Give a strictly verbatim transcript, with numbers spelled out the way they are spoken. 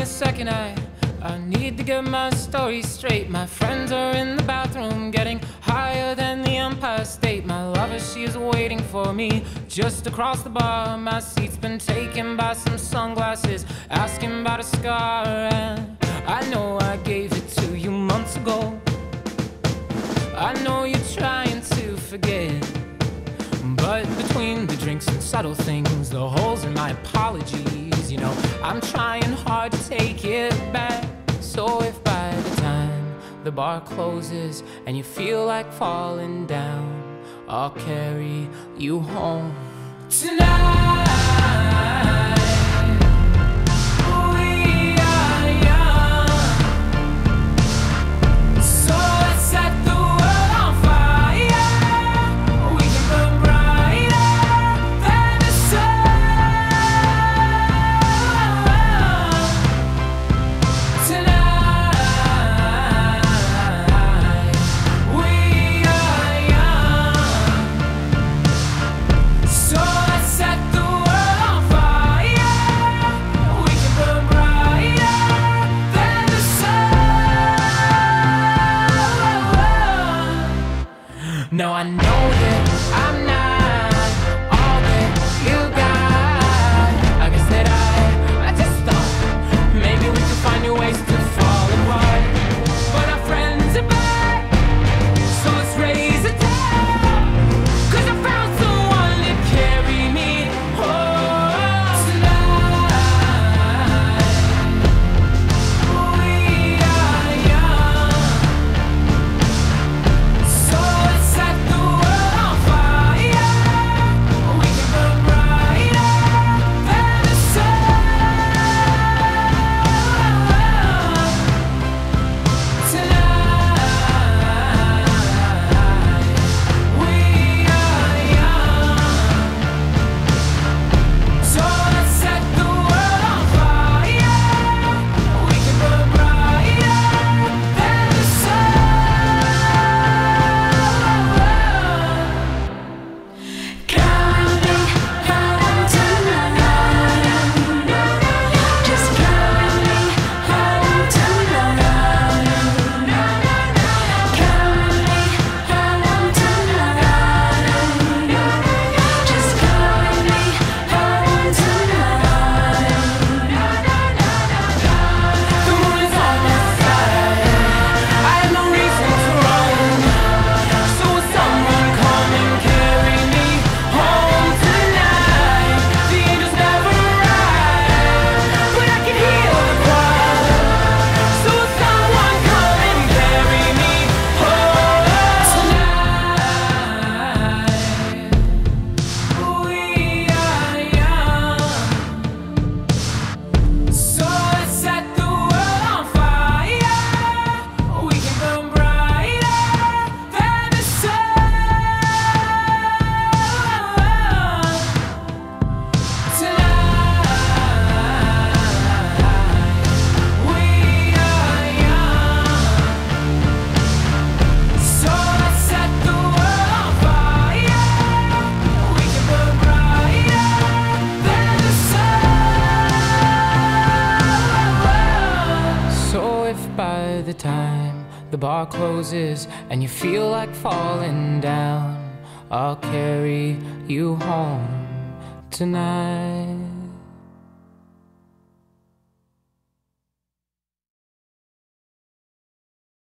a second, I, I need to get my story straight. My friends are in the bathroom getting higher than the Empire State. My lover, she is waiting for me just across the bar. My seat's been taken by some sunglasses asking about a scar. And I know I gave it to you months ago. I know you're trying to forget, but between the drinks and subtle things, the holes in my apologies, you know, I'm trying hard to take it back. So if by the time the bar closes and you feel like falling down, I'll carry you home tonight. No, I know that I'm not all that you got. I guess that I, I just thought maybe we could find new ways to fall apart. But our friends are back, so let's raise a toast, 'cause I found someone to carry me home tonight. We are young, so by the time the bar closes and you feel like falling down, I'll carry you home tonight.